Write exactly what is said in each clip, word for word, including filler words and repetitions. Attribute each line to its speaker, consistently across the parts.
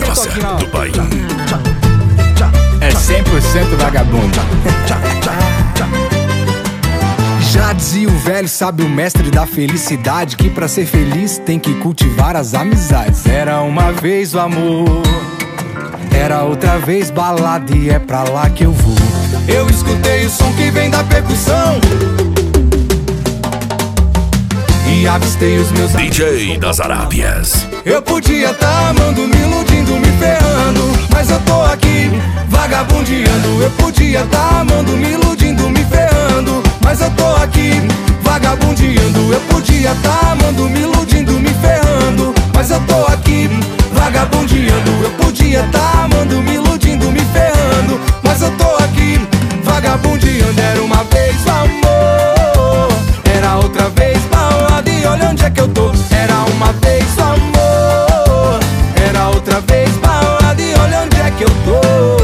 Speaker 1: Venenosa do Bahia.
Speaker 2: É cem por cento vagabundo. Já dizia o velho sábio mestre da felicidade, que pra ser feliz tem que cultivar as amizades. Era uma vez o amor, era outra vez balada, e é pra lá que eu vou. Eu escutei o som que vem da percussão e avistei os meus
Speaker 1: D J das Arábias.
Speaker 2: Eu podia tá amando, me iludindo, me ferrando, mas eu tô aqui vagabundeando. Eu podia tá amando, me iludindo, me ferrando, mas eu tô aqui vagabundeando. Eu podia tá amando, me iludindo, me ferrando, mas eu tô aqui vagabundeando. Eu podia tá amando, me iludindo, me ferrando, mas eu tô aqui vagabundeando. Era uma vez o amor, era outra vez balada, e olha onde é que eu tô. Era uma vez o amor, era outra vez balada, e olha onde é que eu tô.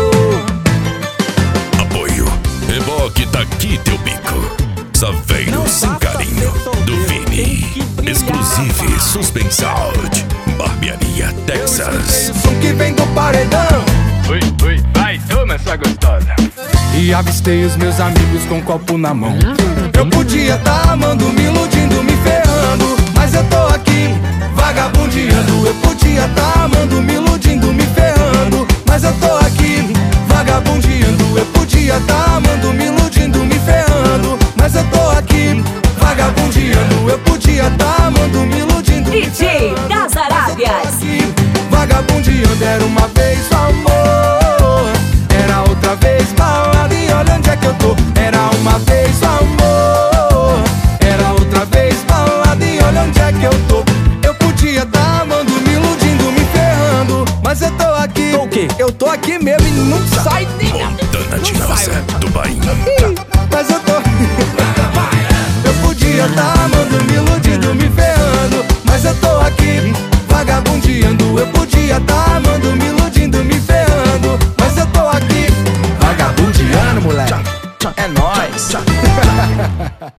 Speaker 1: Apoio Reboque, tá aqui teu bico. Saveiro sem carinho do Vini. Exclusive Suspensalt, Barbearia Texas.
Speaker 2: O som que vem do paredão.
Speaker 3: Ui, ui, vai, toma essa gostosa.
Speaker 2: E avistei os meus amigos com um copo na mão. Eu podia tá amando, me iludindo, me ferrando, mas eu tô aqui vagabundeando. Eu podia tá amando, me iludindo, me ferrando, mas eu tô aqui vagabundeando. Eu podia tá amando, me iludindo, me ferrando, mas eu tô aqui vagabundeando. Eu podia tá amando, me iludindo, me
Speaker 4: D J das Arábias.
Speaker 2: Vagabundeando. Era uma vez o amor, era outra vez balada, e olha onde é que eu tô. Era uma vez o amor, era outra vez balada, e olha onde é que eu tô. Eu podia tá amando, me iludindo, me ferrando, mas eu tô aqui. Tô o quê? Eu tô aqui mesmo e não sai nem
Speaker 1: Montana Dinosa do Bahia.
Speaker 2: Mas eu tô eu podia tá amando, me iludindo, me ferrando, mas eu tô aqui vagabundeando. Eu podia tá amando,